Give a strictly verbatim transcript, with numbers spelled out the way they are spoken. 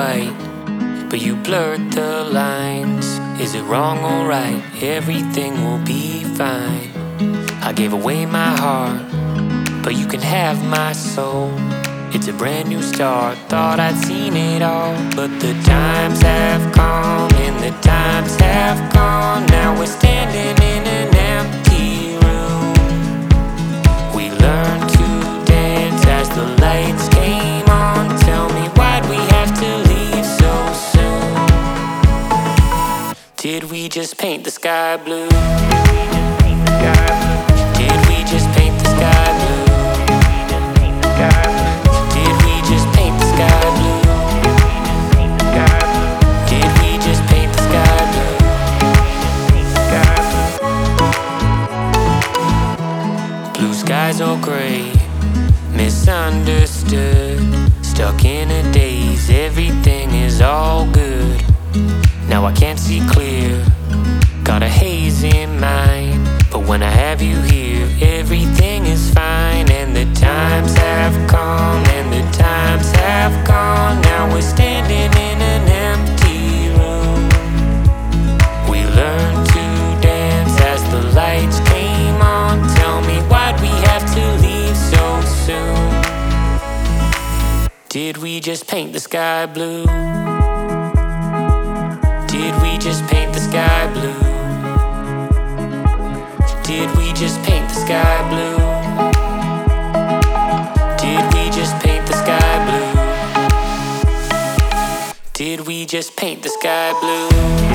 white, but you blurred the lines. Is it wrong or right? Everything will be fine. I gave away my heart, but you can have my soul. It's a brand new start, thought I'd seen it all. But the times have come and the times have gone. Now we're standing in an empty room. We learned to dance as the lights came on. Tell me, why'd we have to leave so soon? Did we just paint the sky blue? Did we just paint the sky blue? Did we just paint the sky blue? Did we just paint the sky blue? Blue skies or gray, misunderstood. Stuck in a daze, everything is all good. Now I can't see clear, got a haze in mind. But when I have you here, everything is fine. And the times have come and the times have gone. Now we're standing in an empty room. We learned to dance as the lights came on. Tell me, why'd we have to leave so soon? Did we just paint the sky blue? Did we just paint the sky blue? Did we just paint the sky blue? Did we just paint the sky blue? Did we just paint the sky blue?